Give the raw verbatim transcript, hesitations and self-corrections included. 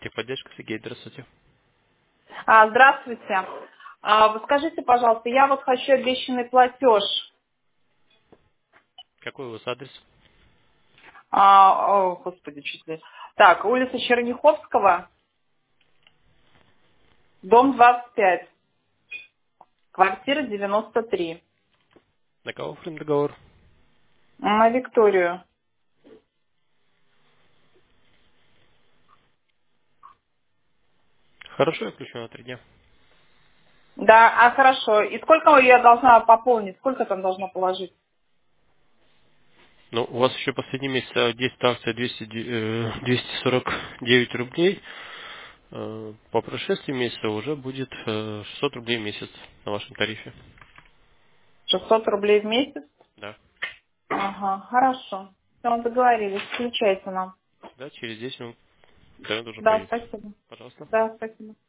Техподдержка, Сергей, здравствуйте. А, здравствуйте. А, вы скажите, пожалуйста, я вот хочу обещанный платеж. Какой у вас адрес? А, о, господи, чуть ли. Так, улица Черняховского, дом двадцать пять, квартира девяносто три. На кого оформлен договор? На Викторию. Хорошо, я включу на три дня. Да, а хорошо. И сколько я должна пополнить? Сколько там должна положить? Ну, у вас еще последний месяц э, действует акция двести, э, двести сорок девять рублей. Э, По прошествии месяца уже будет э, шестьсот рублей в месяц на вашем тарифе. шестьсот рублей в месяц? Да. Ага, хорошо. Все, договорились. Включайте нам. Да, через десять минут интернет уже Да, поедет. спасибо. Пожалуйста. Да, спасибо.